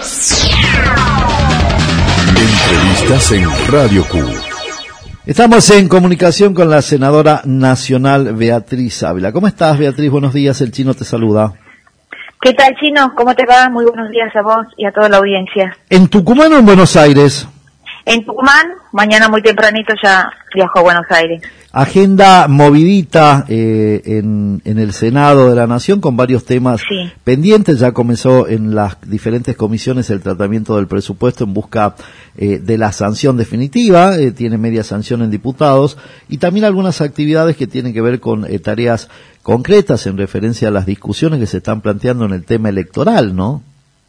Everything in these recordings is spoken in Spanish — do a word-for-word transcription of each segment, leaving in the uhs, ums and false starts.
Entrevistas en Radio Q. Estamos en comunicación con la senadora nacional Beatriz Ávila. ¿Cómo estás, Beatriz? Buenos días, el Chino te saluda. ¿Qué tal, Chino? ¿Cómo te va? Muy buenos días a vos y a toda la audiencia. ¿En Tucumán o en Buenos Aires? En Tucumán, mañana muy tempranito ya viajo a Buenos Aires. Agenda movidita eh, en, en el Senado de la Nación con varios temas sí. pendientes. Ya comenzó en las diferentes comisiones el tratamiento del presupuesto en busca eh, de la sanción definitiva. Eh, tiene media sanción en diputados y también algunas actividades que tienen que ver con eh, tareas concretas en referencia a las discusiones que se están planteando en el tema electoral, ¿no?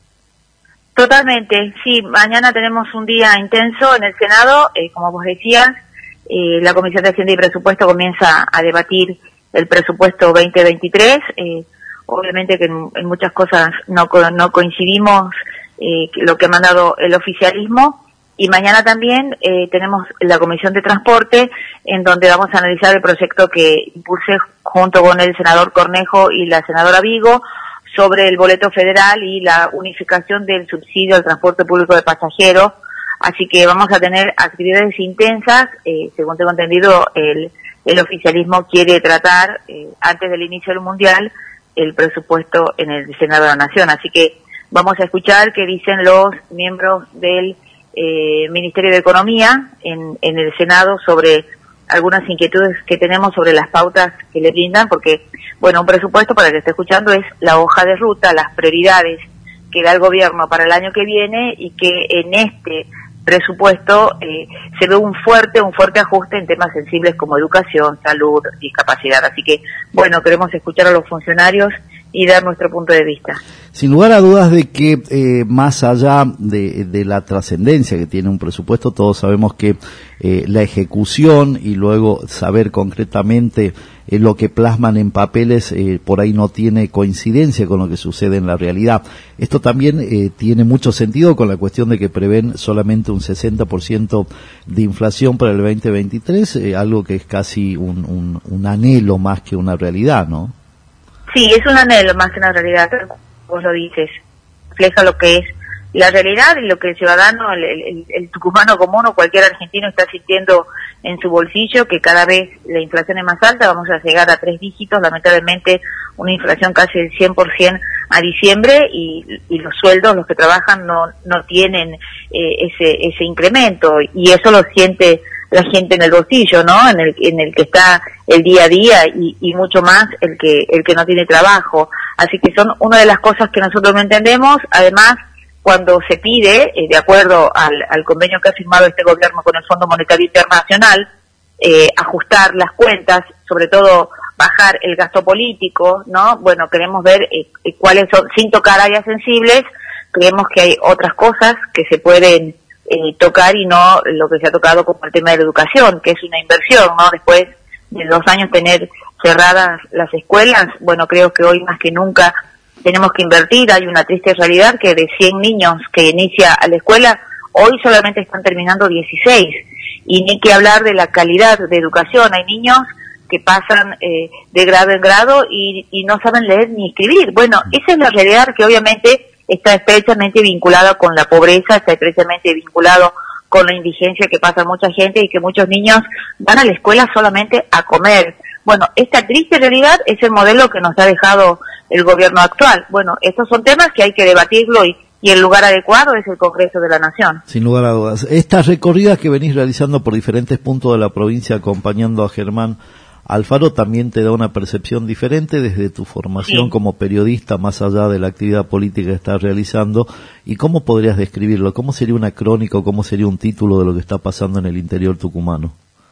Totalmente, sí. Mañana tenemos un día intenso en el Senado, eh, como vos decías. Eh, la Comisión de Hacienda y Presupuesto comienza a debatir el presupuesto veinte veintitrés. Eh, obviamente que en, en muchas cosas no, no coincidimos eh, lo que ha mandado el oficialismo. Y mañana también eh, tenemos la Comisión de Transporte, en donde vamos a analizar el proyecto que impulsé junto con el senador Cornejo y la senadora Vigo sobre el boleto federal y la unificación del subsidio al transporte público de pasajeros. Así que vamos a tener actividades intensas. Eh, según tengo entendido, el, el oficialismo quiere tratar, eh, antes del inicio del Mundial, el presupuesto en el Senado de la Nación. Así que vamos a escuchar qué dicen los miembros del eh, Ministerio de Economía en, en el Senado sobre algunas inquietudes que tenemos sobre las pautas que le brindan, porque, bueno, un presupuesto, para el que esté escuchando, es la hoja de ruta, las prioridades que da el gobierno para el año que viene, y que en este presupuesto eh, se ve un fuerte, un fuerte ajuste en temas sensibles como educación, salud, discapacidad. Así que, bueno, queremos escuchar a los funcionarios y dar nuestro punto de vista. Sin lugar a dudas de que eh, más allá de, de la trascendencia que tiene un presupuesto, todos sabemos que eh, la ejecución y luego saber concretamente eh, lo que plasman en papeles eh, por ahí no tiene coincidencia con lo que sucede en la realidad. Esto también eh, tiene mucho sentido con la cuestión de que prevén solamente un sesenta por ciento de inflación para el veinte veintitrés, eh, algo que es casi un, un, un anhelo más que una realidad, ¿no? Sí, es un anhelo más que una realidad, vos lo dices, refleja lo que es la realidad y lo que el ciudadano, el, el, el tucumano común o cualquier argentino está sintiendo en su bolsillo, que cada vez la inflación es más alta. Vamos a llegar a tres dígitos, lamentablemente una inflación casi del cien por ciento a diciembre, y, y los sueldos, los que trabajan, no no tienen eh, ese ese incremento, y eso lo siente la gente en el bolsillo, ¿no? En el en el que está el día a día, y, y mucho más el que el que no tiene trabajo. Así que son una de las cosas que nosotros no entendemos. Además, cuando se pide, eh, de acuerdo al, al convenio que ha firmado este gobierno con el Fondo Monetario Internacional, eh, ajustar las cuentas, sobre todo bajar el gasto político, ¿no? Bueno, queremos ver eh, cuáles son, sin tocar áreas sensibles. Creemos que hay otras cosas que se pueden Eh, tocar, y no lo que se ha tocado como el tema de la educación, que es una inversión, ¿no? Después de dos años tener cerradas las escuelas, bueno, creo que hoy más que nunca tenemos que invertir. Hay una triste realidad que de cien niños que inicia a la escuela, hoy solamente están terminando dieciséis, y ni que hablar de la calidad de educación. Hay niños que pasan eh, de grado en grado y, y no saben leer ni escribir. Bueno, esa es la realidad, que obviamente está estrechamente vinculado con la pobreza, está estrechamente vinculado con la indigencia que pasa mucha gente, y que muchos niños van a la escuela solamente a comer. Bueno, esta triste realidad es el modelo que nos ha dejado el gobierno actual. Bueno, estos son temas que hay que debatirlo, y, y el lugar adecuado es el Congreso de la Nación. Sin lugar a dudas. Estas recorridas que venís realizando por diferentes puntos de la provincia acompañando a Germán Alfaro también te da una percepción diferente desde tu formación sí. como periodista, más allá de la actividad política que estás realizando. ¿Y cómo podrías describirlo? ¿Cómo sería una crónica o cómo sería un título de lo que está pasando en el interior tucumano?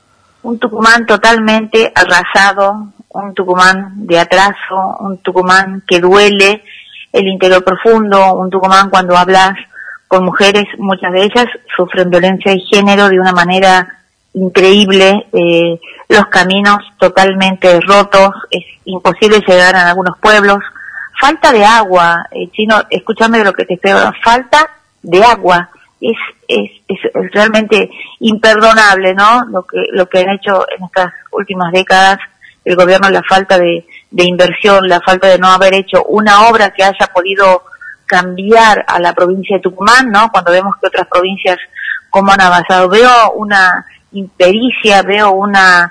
Un Tucumán totalmente arrasado, un Tucumán de atraso, un Tucumán que duele el interior profundo, un Tucumán cuando hablas con mujeres, muchas de ellas sufren violencia de género de una manera increíble, eh, los caminos totalmente rotos, es imposible llegar a algunos pueblos, falta de agua, eh, Chino, escúchame de lo que te estoy hablando, falta de agua, es, es, es, es realmente imperdonable, ¿no? Lo que, lo que han hecho en estas últimas décadas el gobierno, la falta de, de inversión, la falta de no haber hecho una obra que haya podido cambiar a la provincia de Tucumán, ¿no? Cuando vemos que otras provincias cómo han avanzado, veo una impericia, veo una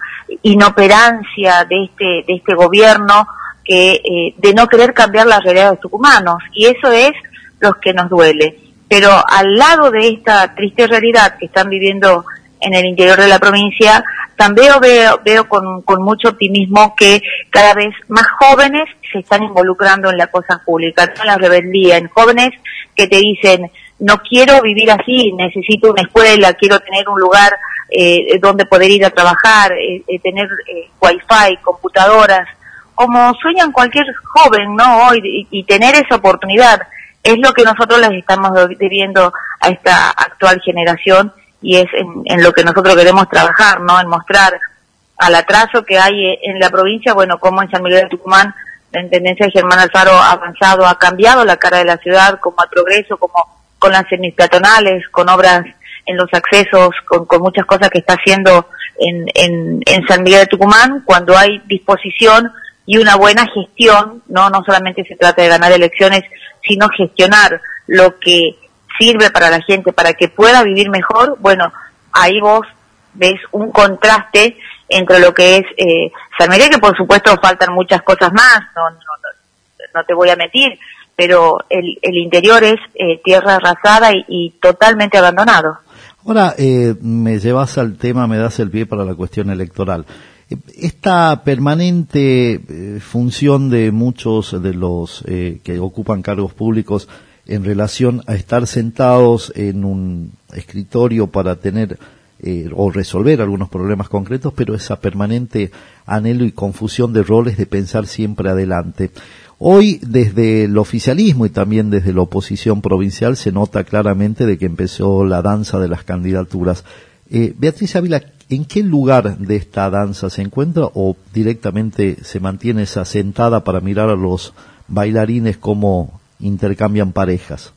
inoperancia de este de este gobierno que eh, de no querer cambiar la realidad de los tucumanos, y eso es lo que nos duele. Pero al lado de esta triste realidad que están viviendo en el interior de la provincia, también veo, veo con, con mucho optimismo que cada vez más jóvenes se están involucrando en la cosa pública, en la rebeldía, en jóvenes que te dicen, no quiero vivir así, necesito una escuela, quiero tener un lugar eh, donde poder ir a trabajar, eh, eh, tener eh, wifi, computadoras, como sueñan cualquier joven, ¿no? Hoy, y, y tener esa oportunidad es lo que nosotros les estamos debiendo a esta actual generación, y es en, en lo que nosotros queremos trabajar, ¿no? En mostrar al atraso que hay en la provincia, bueno, como en San Miguel de Tucumán la Intendencia de Germán Alfaro ha avanzado, ha cambiado la cara de la ciudad, como al progreso, como con las semipeatonales, con obras en los accesos, con, con muchas cosas que está haciendo en, en, en San Miguel de Tucumán, cuando hay disposición y una buena gestión, no no solamente se trata de ganar elecciones, sino gestionar lo que sirve para la gente, para que pueda vivir mejor. Bueno, ahí vos ves un contraste entre lo que es eh, San Miguel, que por supuesto faltan muchas cosas más, no no no, no te voy a mentir, pero el, el interior es eh, tierra arrasada y, y totalmente abandonado. Ahora, eh, me llevas al tema, me das el pie para la cuestión electoral. Esta permanente eh, función de muchos de los eh, que ocupan cargos públicos en relación a estar sentados en un escritorio para tener eh, o resolver algunos problemas concretos, pero esa permanente anhelo y confusión de roles, de pensar siempre adelante. Hoy, desde el oficialismo y también desde la oposición provincial, se nota claramente de que empezó la danza de las candidaturas. Eh, Beatriz Ávila, ¿en qué lugar de esta danza se encuentra, o directamente se mantiene esa sentada para mirar a los bailarines cómo intercambian parejas?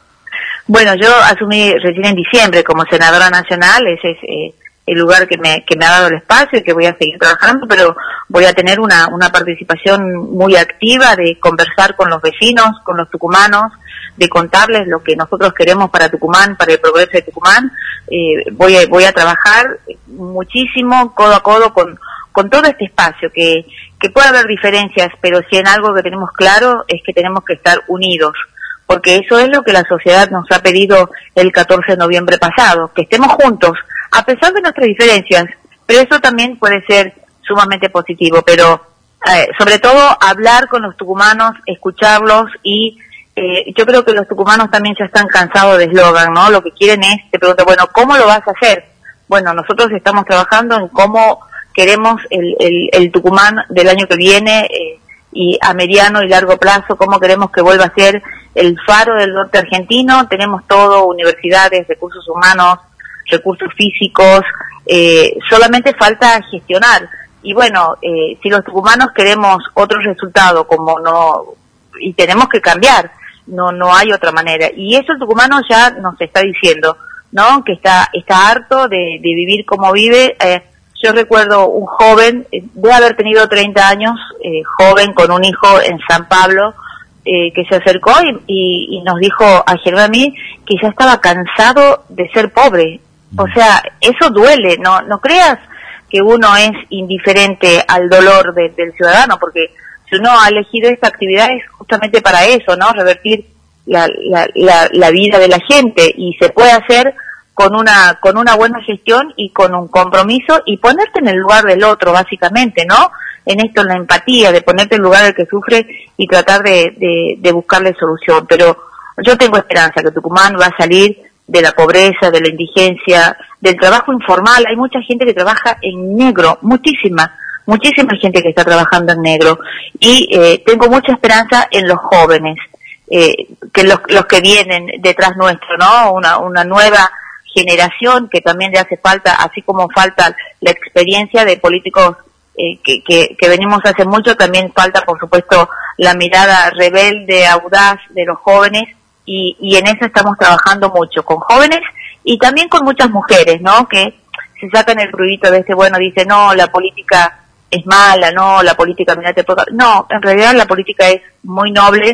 Bueno, yo asumí recién en diciembre como senadora nacional, ese es eh, el lugar que me que me ha dado el espacio y que voy a seguir trabajando, pero voy a tener una una participación muy activa de conversar con los vecinos, con los tucumanos, de contarles lo que nosotros queremos para Tucumán, para el progreso de Tucumán. Eh, voy a, voy a trabajar muchísimo codo a codo con con todo este espacio, que que puede haber diferencias, pero si en algo que tenemos claro es que tenemos que estar unidos, porque eso es lo que la sociedad nos ha pedido el catorce de noviembre pasado, que estemos juntos, a pesar de nuestras diferencias, pero eso también puede ser sumamente positivo, pero eh, sobre todo hablar con los tucumanos, escucharlos, y eh, yo creo que los tucumanos también ya están cansados de eslogan, ¿no? Lo que quieren es, te pregunto, bueno, ¿cómo lo vas a hacer? Bueno, nosotros estamos trabajando en cómo queremos el, el, el Tucumán del año que viene, eh, y a mediano y largo plazo, cómo queremos que vuelva a ser el faro del norte argentino. Tenemos todo, universidades, recursos humanos, recursos físicos, eh, solamente falta gestionar. Y bueno, eh, si los tucumanos queremos otro resultado, como no, y tenemos que cambiar, no no hay otra manera. Y eso el tucumano ya nos está diciendo, ¿no? Que está está harto de, de vivir como vive. Eh, yo recuerdo un joven, eh, de haber tenido treinta años, eh, joven con un hijo en San Pablo, eh, que se acercó y, y, y nos dijo a Germán, a mí, que ya estaba cansado de ser pobre. O sea, eso duele, no no creas que uno es indiferente al dolor de, del ciudadano, porque si uno ha elegido esta actividad es justamente para eso, ¿no? Revertir la, la, la, la vida de la gente, y se puede hacer con una con una buena gestión y con un compromiso, y ponerte en el lugar del otro, básicamente, ¿no? En esto, en la empatía, de ponerte en el lugar del que sufre y tratar de, de, de buscarle solución. Pero yo tengo esperanza que Tucumán va a salir de la pobreza, de la indigencia, del trabajo informal. Hay mucha gente que trabaja en negro, muchísima, muchísima gente que está trabajando en negro, y eh, tengo mucha esperanza en los jóvenes, eh, que los, los que vienen detrás nuestro, ¿no? Una, una nueva generación que también le hace falta, así como falta la experiencia de políticos eh, que, que, que venimos hace mucho, también falta, por supuesto, la mirada rebelde, audaz de los jóvenes, y, y en eso estamos trabajando mucho, con jóvenes y también con muchas mujeres, ¿no? Que se sacan el ruidito de este, bueno, dice, no, la política es mala, no, la política, mira, te toca. No, en realidad la política es muy noble,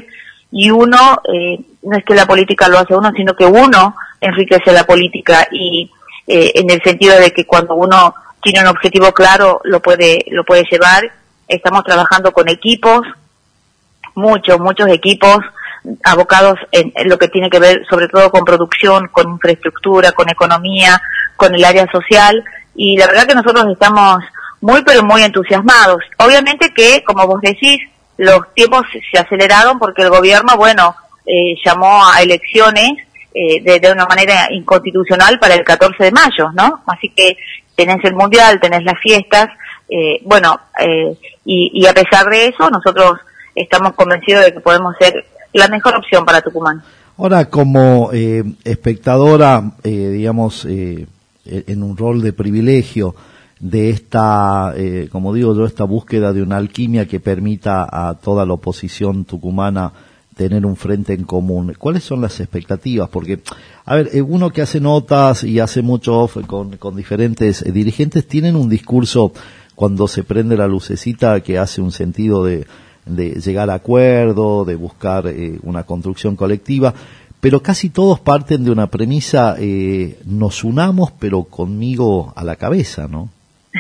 y uno, eh, no es que la política lo hace uno, sino que uno enriquece la política, y eh, en el sentido de que cuando uno tiene un objetivo claro lo puede lo puede llevar. Estamos trabajando con equipos, muchos, muchos equipos abocados en, en lo que tiene que ver sobre todo con producción, con infraestructura, con economía, con el área social, y la verdad que nosotros estamos muy pero muy entusiasmados. Obviamente que, como vos decís, los tiempos se aceleraron porque el gobierno, bueno, eh, llamó a elecciones eh, de, de una manera inconstitucional para el catorce de mayo, ¿no? Así que tenés el mundial, tenés las fiestas, eh, bueno, eh, y, y a pesar de eso, nosotros estamos convencidos de que podemos ser la mejor opción para Tucumán. Ahora, como eh, espectadora, eh, digamos, eh, en un rol de privilegio de esta, eh, como digo yo, esta búsqueda de una alquimia que permita a toda la oposición tucumana tener un frente en común, ¿cuáles son las expectativas? Porque, a ver, uno que hace notas y hace mucho off con, con diferentes eh, dirigentes, tienen un discurso cuando se prende la lucecita que hace un sentido de, de llegar a acuerdo, de buscar eh, una construcción colectiva, pero casi todos parten de una premisa, eh, nos unamos pero conmigo a la cabeza, ¿no?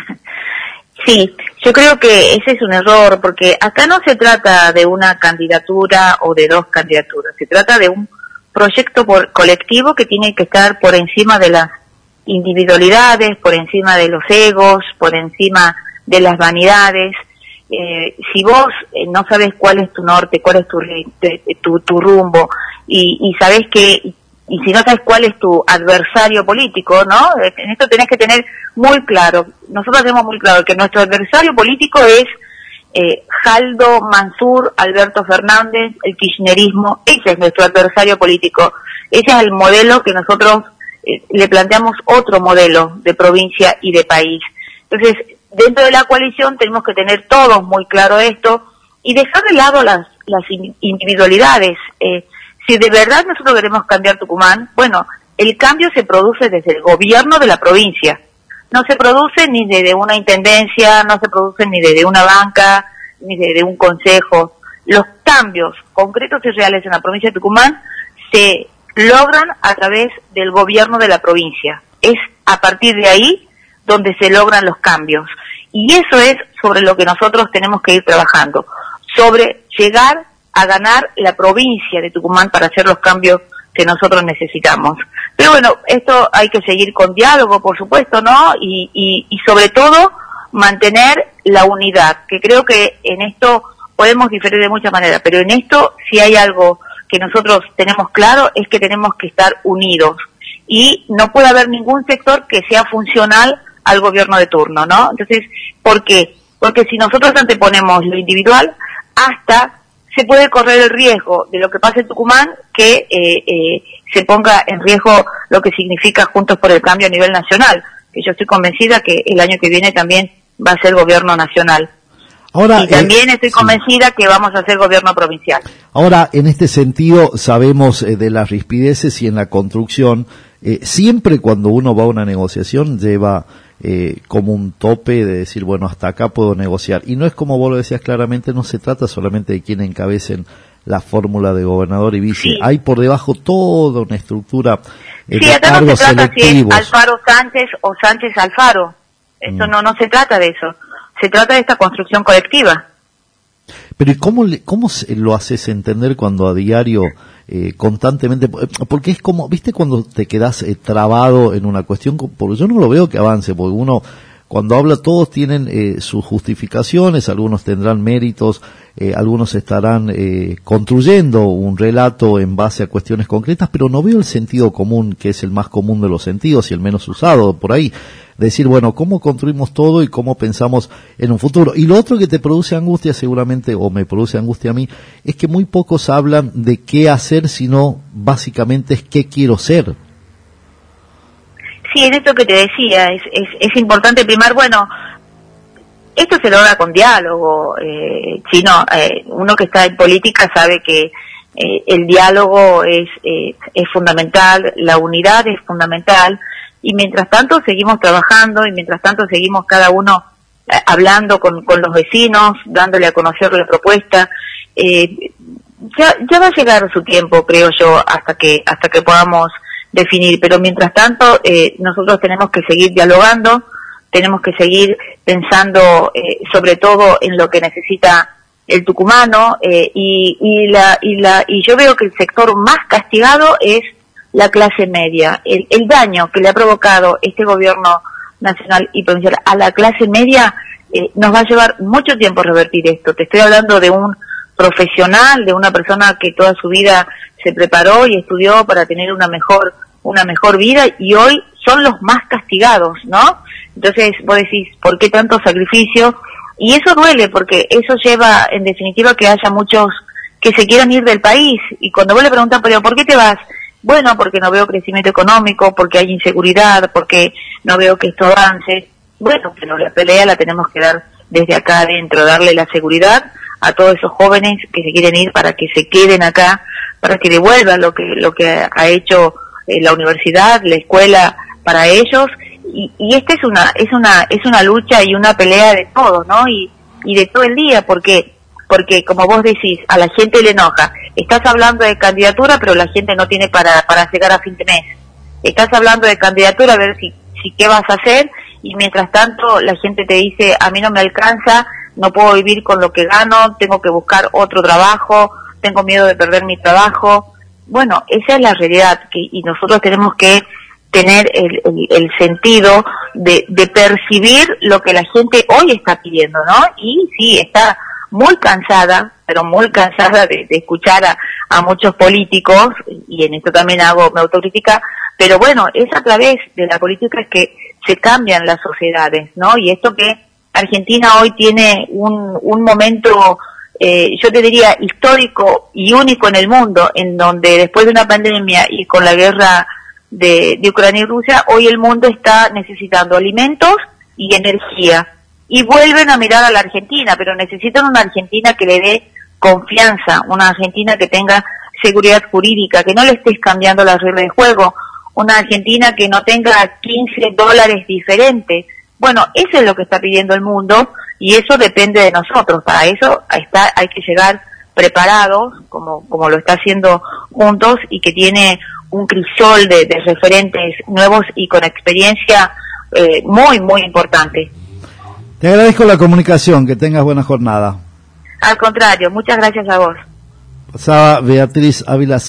Sí, yo creo que ese es un error, porque acá no se trata de una candidatura o de dos candidaturas, se trata de un proyecto por colectivo que tiene que estar por encima de las individualidades, por encima de los egos, por encima de las vanidades. Eh, si vos eh, no sabes cuál es tu norte, cuál es tu tu, tu rumbo, y, y sabés que, y si no sabes cuál es tu adversario político, ¿no? En esto tenés que tener muy claro, nosotros tenemos muy claro que nuestro adversario político es eh, Jaldo Mansur, Alberto Fernández, el kirchnerismo. Ese es nuestro adversario político, ese es el modelo que nosotros eh, le planteamos, otro modelo de provincia y de país. Entonces, dentro de la coalición tenemos que tener todos muy claro esto y dejar de lado las, las individualidades. Eh, si de verdad nosotros queremos cambiar Tucumán, bueno, el cambio se produce desde el gobierno de la provincia. No se produce ni desde una intendencia, no se produce ni desde una banca, ni desde un consejo. Los cambios concretos y reales en la provincia de Tucumán se logran a través del gobierno de la provincia. Es a partir de ahí donde se logran los cambios. Y eso es sobre lo que nosotros tenemos que ir trabajando, sobre llegar a ganar la provincia de Tucumán para hacer los cambios que nosotros necesitamos. Pero bueno, esto hay que seguir con diálogo, por supuesto, ¿no? Y, y, y sobre todo mantener la unidad, que creo que en esto podemos diferir de muchas maneras, pero en esto si hay algo que nosotros tenemos claro es que tenemos que estar unidos y no puede haber ningún sector que sea funcional al gobierno de turno, ¿no? Entonces, ¿por qué? Porque si nosotros anteponemos lo individual, hasta se puede correr el riesgo de lo que pasa en Tucumán, que eh, eh, se ponga en riesgo lo que significa Juntos por el Cambio a nivel nacional, que yo estoy convencida que el año que viene también va a ser gobierno nacional. Ahora, y también eh, estoy convencida sí. que vamos a hacer gobierno provincial. Ahora, en este sentido, sabemos eh, de las rispideces y en la construcción, eh, siempre cuando uno va a una negociación lleva eh, como un tope de decir, bueno, hasta acá puedo negociar. Y no es como vos lo decías claramente, no se trata solamente de quien encabecen la fórmula de gobernador y vice. Sí. Hay por debajo toda una estructura eh, sí, de acá cargos no se trata selectivos. Si es Alfaro Sánchez o Sánchez Alfaro. Esto mm. no, no se trata de eso. Se trata de esta construcción colectiva. Pero ¿y cómo, le, cómo lo haces entender cuando a diario, eh, constantemente, porque es como, viste cuando te quedas eh, trabado en una cuestión, porque yo no lo veo que avance, porque uno, cuando habla todos tienen eh, sus justificaciones, algunos tendrán méritos, eh, algunos estarán eh, construyendo un relato en base a cuestiones concretas, pero no veo el sentido común, que es el más común de los sentidos y el menos usado por ahí. Decir, bueno, cómo construimos todo y cómo pensamos en un futuro. Y lo otro que te produce angustia seguramente, o me produce angustia a mí, es que muy pocos hablan de qué hacer, sino básicamente es qué quiero ser. Sí, en esto que te decía, es, es, es importante primar, bueno, esto se logra con diálogo, eh, si no, eh, uno que está en política sabe que eh, el diálogo es, eh, es fundamental, la unidad es fundamental, y mientras tanto seguimos trabajando y mientras tanto seguimos cada uno eh, hablando con, con los vecinos, dándole a conocer la propuesta. Eh, ya, ya va a llegar su tiempo, creo yo, hasta que hasta que podamos definir, pero mientras tanto eh, nosotros tenemos que seguir dialogando, tenemos que seguir pensando eh, sobre todo en lo que necesita el tucumano eh, y, y la y la y yo veo que el sector más castigado es la clase media. El, el daño que le ha provocado este gobierno nacional y provincial a la clase media eh, nos va a llevar mucho tiempo revertir esto. Te estoy hablando de un profesional, de una persona que toda su vida se preparó y estudió para tener una mejor una mejor vida, y hoy son los más castigados, ¿no? Entonces vos decís, ¿por qué tanto sacrificio? Y eso duele, porque eso lleva, en definitiva, que haya muchos que se quieran ir del país. Y cuando vos le preguntas, pero ¿por qué te vas? Bueno, porque no veo crecimiento económico, porque hay inseguridad, porque no veo que esto avance. Bueno, pero la pelea la tenemos que dar desde acá adentro, darle la seguridad a todos esos jóvenes que se quieren ir para que se queden acá, para que devuelvan lo que lo que ha hecho eh, la universidad, la escuela para ellos. Y, y esta es una es una es una lucha y una pelea de todos, ¿no? Y y de todo el día, porque porque como vos decís, a la gente le enoja. Estás hablando de candidatura, pero la gente no tiene para para llegar a fin de mes. Estás hablando de candidatura, a ver si si qué vas a hacer, y mientras tanto la gente te dice, a mí no me alcanza, no puedo vivir con lo que gano, tengo que buscar otro trabajo, tengo miedo de perder mi trabajo. Bueno, esa es la realidad, que y nosotros tenemos que tener el, el, el sentido de, de percibir lo que la gente hoy está pidiendo, ¿no? Y sí, está muy cansada, pero muy cansada de, de escuchar a, a muchos políticos, y en esto también hago mi autocrítica, pero bueno, es a través de la política es que se cambian las sociedades, ¿no? Y esto que Argentina hoy tiene un, un momento, eh, yo te diría, histórico y único en el mundo, en donde después de una pandemia y con la guerra de, de Ucrania y Rusia, hoy el mundo está necesitando alimentos y energía. Y vuelven a mirar a la Argentina, pero necesitan una Argentina que le dé confianza, una Argentina que tenga seguridad jurídica, que no le estés cambiando las reglas de juego, una Argentina que no tenga quince dólares diferentes. Bueno, eso es lo que está pidiendo el mundo, y eso depende de nosotros. Para eso está, hay que llegar preparados, como, como lo está haciendo Juntos, y que tiene un crisol de, de referentes nuevos y con experiencia eh, muy, muy importante. Te agradezco la comunicación, que tengas buena jornada. Al contrario, muchas gracias a vos. Pasaba Beatriz Ávila.